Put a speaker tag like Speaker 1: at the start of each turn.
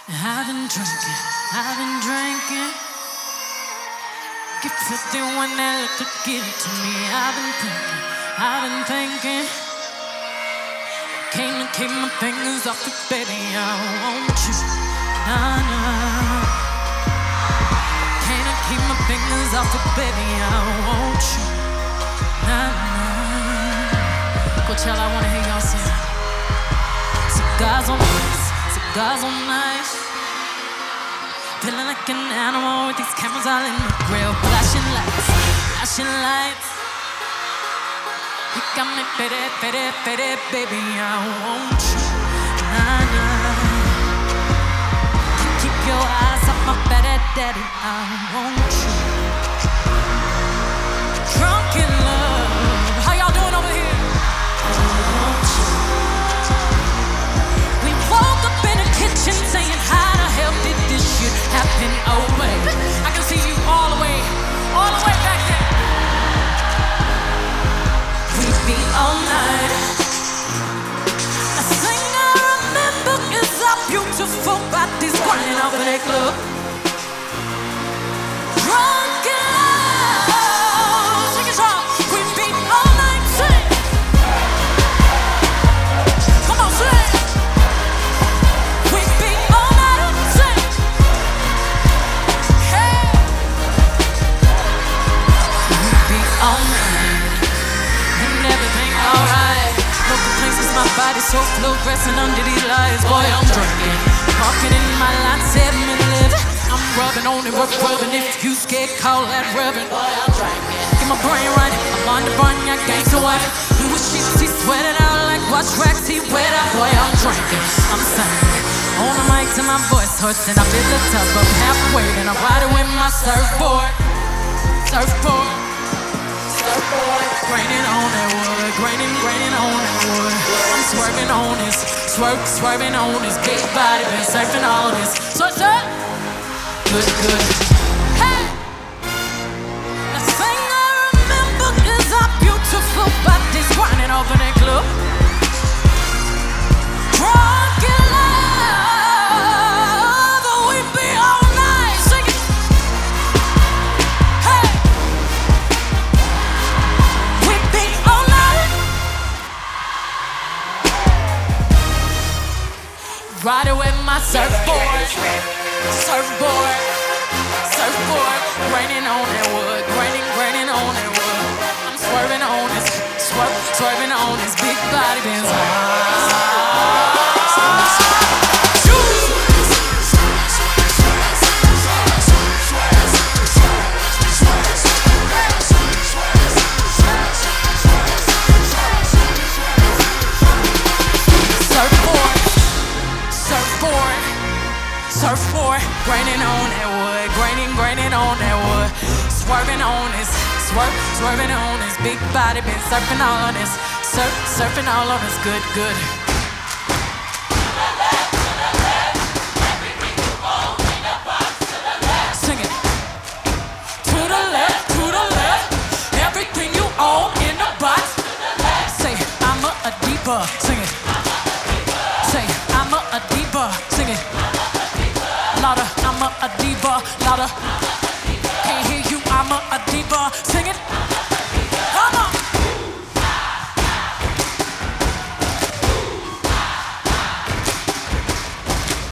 Speaker 1: I've been drinking, I've been drinking. Get filthy when that liquor give it to me. I've been thinking. Can't keep my fingers off it, baby. I want you, nah, nah. Can't keep my fingers off it, baby. I want you, nah, nah. Coachella, I wanna hear y'all sing. Cigars on ice, cigars on ice. Feeling like an animal with these cameras all in the grill. Flashing lights, flashing lights. You got me pity, pity, pity, baby, I want you, nah, nah. Keep your eyes off my better daddy, I want you. Drunk in love, how y'all doing over here? I want you. We woke up in the kitchen saying, how the hell did this shit happen? Oh, baby, I can see you all the way back there. We be all night. The thing I remember is our beautiful bodies running off in a club. Drunk in love, sing it strong. We be all night, sing. Come on, sing. We be all night, sing. Hey. We be all night. Everything alright. No complaints, cause my body's so fluorescent under these lights. Boy, I'm drinking. Walking in my line, 7-Eleven. I'm rubbing on it, rubbing. If you scared, call that rubbing. Boy, I'm drinking. Get my brain right. I'm on the burn, your gangster wife. Louis sheets, he sweating out like watch tracks, he wet out. Boy, I'm drinking. I'm singing. On the mic till my voice hurts, and I feel the tub up halfway. And I ride it with my surfboard. Surfboard. Graining on that wood, graining on that wood. I'm swerving on this, swerving on this big body, been surfing all this. So it's up, good. Hey, the thing I remember is our beautiful bodies grinding over that club. Drunk in love, we be all night singing. Riding with my surfboard, graining on that wood, graining on that wood. I'm swerving on this, swerving on this big body Benz. Surfboard, graining on that wood, graining on that wood. Swerving on this, swerving on this big body, been surfing all on this, surfing all on this, good. Sing it. To the left, everything you own in the box. Say, I'm a diva, sing it. Say, I'm a diva, sing it. Louder, I'm a diva, louder.